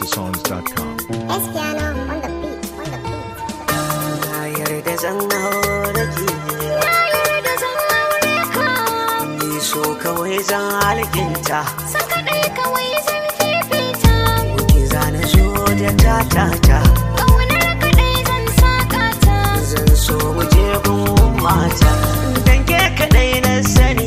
NigerSongs.com. Espiano on the beat, on the beat. Na yarda zan aure ki, ni so kawai zan alkinta, San kaɗai kawai zan fifita, ki zana zo da tatata, ƙaunar kaɗai zan saka ta. zan so mu je gun mata, dan ke kaɗai na sani.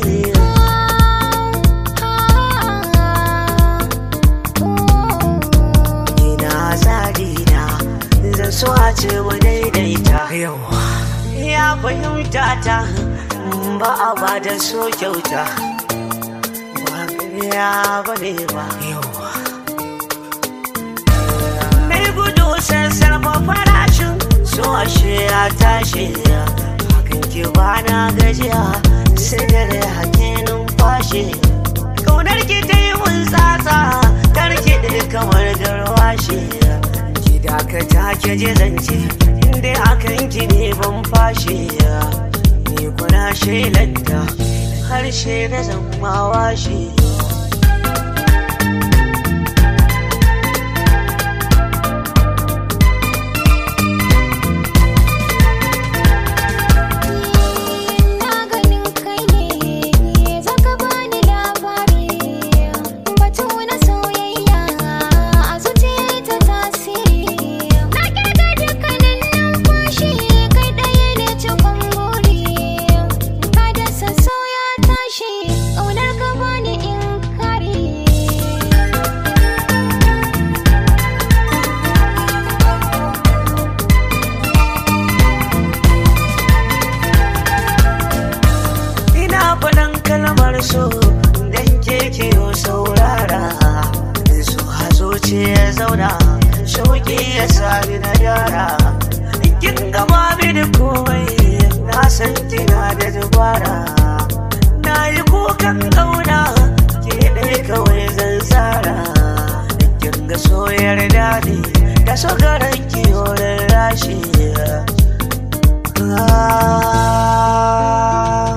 Ina zarina, zan so a ce mu daidaita. Yau ya fahimta ta, ba a ba da so kyauta, ba ƙarya ba ne ba. Yau mai gudu sassar farashin so ashe ya tashi, hakan ki bana gajiya sai dare hake numfashi. Kaunar ki ta yi mun tsatsa, karki ɗin kamar garwashi, ki dakata ki ji zance, inda hakan ki ne ban fashi. Ni kuna shelanta harshe na zama washi. Na ganin kai ne, zaka bani labari, batu na soyayya a zuciya ta tasiri. Na ƙirga dukkanin numfashi, kai ɗaya ne cikon buri. Ka dasa sauya tashi, ƙaunar ka bani in kare. Ina faɗan kalmar so dan ke yo saurara, so hazo ce ya zauna, shauƙi ya sami na yara. Kin gama mini komai, na san kina da dubara, na yi kukan ƙauna, ke ɗaya kawai zan tsara. Kin ga soyar daɗi, da so garan kiyorin rashi.